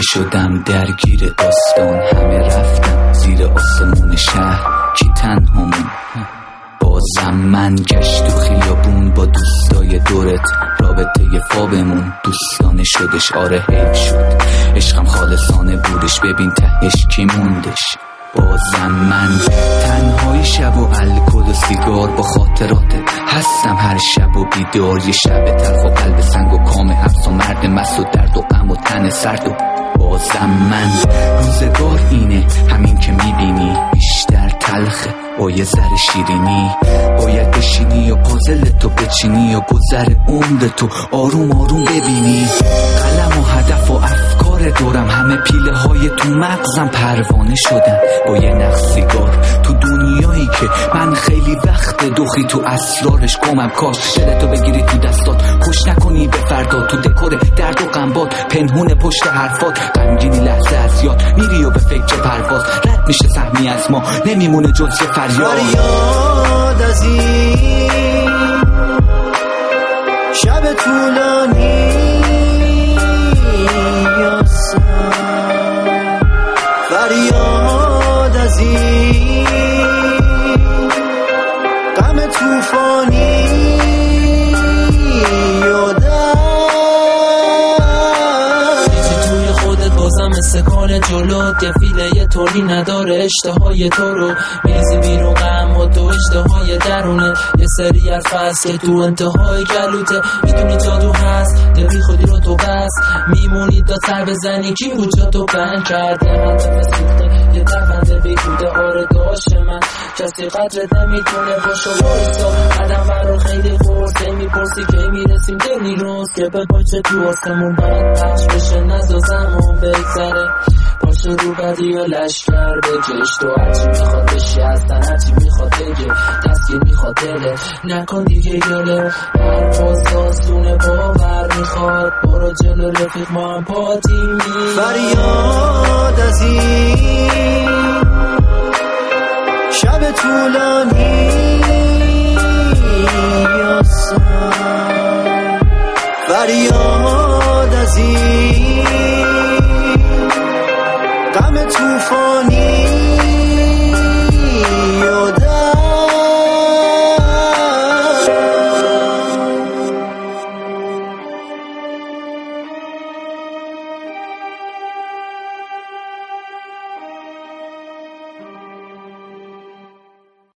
شدم درگیر داستان، همه رفتم زیر آسمون شهر، کی تنهامون؟ بازم من گشت و خیابون با دوستای دورت، رابطه خوابمون دوستانه شدش، آره حیف شد عشقم خالصانه بودش، ببین تهش کی موندش. بازم من تنهایی شب و الکل و سیگار، با خاطرات هستم هر شب و بیدار، یه شب تلخ و قلب سنگ و کام حبس و مرد مست و درد و غم و تن سرد. و بازم من روزگار اینه همین که میبینی، بیشتر تلخه با یه ذره شیرینی، باید بشینی و پازل تو بچینی و گذر عمر تو آروم آروم ببینی. قلم و هدف و افکار دورم، همه پیله های تو مغزم پروانه شدن با یه نخ سیگار، تو دنیایی که من خیلی وقت دوخی تو اسرارش گمم. کاش دلتو بگیری تو دستات، خوش نکنی به فردا، تو دکور درد و غمبات پنهون پشت حرفات، غمگینی لحظه از یاد میری و به فکر پرواز، رد میشه سهمی از ما نمیمونه جز یه فریاد از این شب طولانی یاسم، فریاد از این غم طوفانی سکان جلوت، یه فیله طوری نداره اشتهای تو رو میزی بیرون، غم و تو اشتهای درونه، یه سری از فصل که تو انتهای گلوته، میدونی جادو هست داری خودی رو تو بس میمونی تا سر بزنی، کی بود جا تو بند کرده هدف سوخته، یه دربنده بیگوده آره داشت من، کسی قدرت نمیتونه باشو بایستا، قدم برو خیلی خورده میپرسی که میرسیم دلی روز که به پاچه تو آسمون باید پخش بشه، نزا زمان بگذره پاشو رو بدی و لشکر بکش، تو هرچی میخواد بشی هستن، هرچی میخواد بگه دستگیر میخواد دله، نکن دیگه گله، هر پاس آسونه باور میخواد، برو جلو رفیق ما هم پاتیم. فریاد از این شب طولانی یاسم، فریاد از این